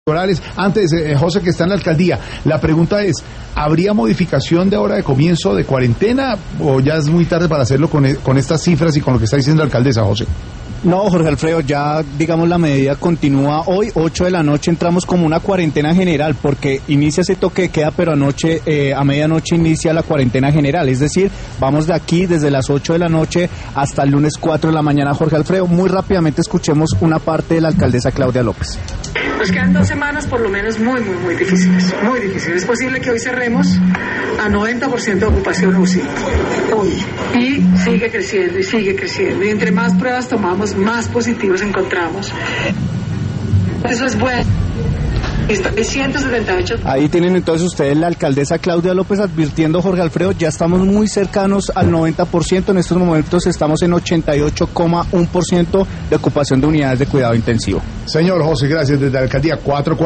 Antes, José, que está en la alcaldía, la pregunta es, ¿habría modificación de hora de comienzo de cuarentena o ya es muy tarde para hacerlo con estas cifras y con lo que está diciendo la alcaldesa, José? No, Jorge Alfredo, ya digamos la medida continúa hoy, 8 de la noche entramos como una cuarentena general porque inicia ese toque de queda, pero anoche, a medianoche inicia la cuarentena general, es decir, vamos de aquí desde las 8 de la noche hasta el lunes 4 de la mañana, Jorge Alfredo. Muy rápidamente escuchemos una parte de la alcaldesa Claudia López. Nos quedan 2 semanas por lo menos muy difíciles, muy difíciles. Es posible que hoy cerremos a 90% de ocupación UCI, hoy, y sigue creciendo, y entre más pruebas tomamos, más positivos encontramos. Eso es bueno. Hay 178. Ahí tienen entonces ustedes la alcaldesa Claudia López advirtiendo, Jorge Alfredo, ya estamos muy cercanos al 90%, en estos momentos estamos en 88,1% de ocupación de unidades de cuidado intensivo. Señor José, gracias. Desde la alcaldía 4.